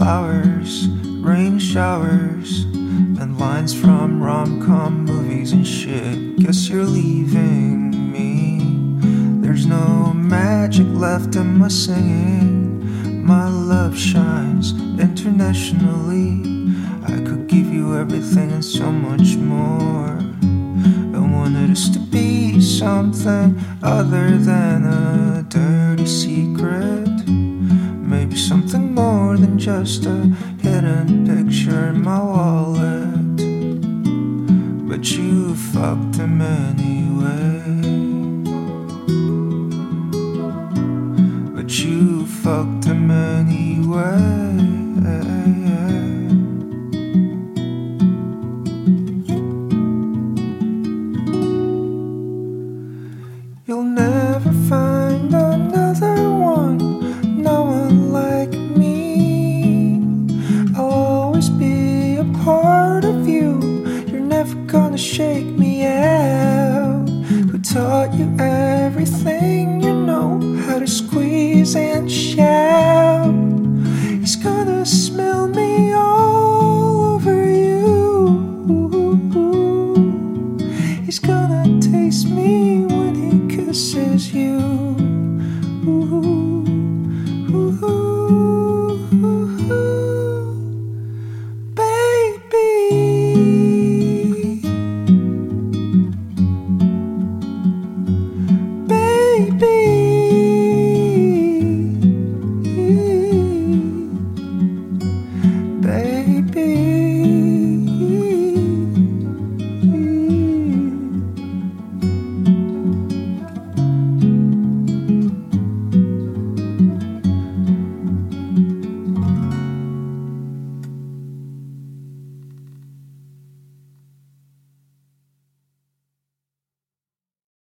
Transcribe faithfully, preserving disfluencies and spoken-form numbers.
flowers, rain showers, and lines from rom-com movies and shit. Guess you're leaving me. There's no magic left in my singing. My love shines internationally. I could give you everything and so much more. I wanted us to be something other than a dirty secret. Maybe something more than just a hidden picture in my wallet. But you fucked him anyway. But you fucked him anyway.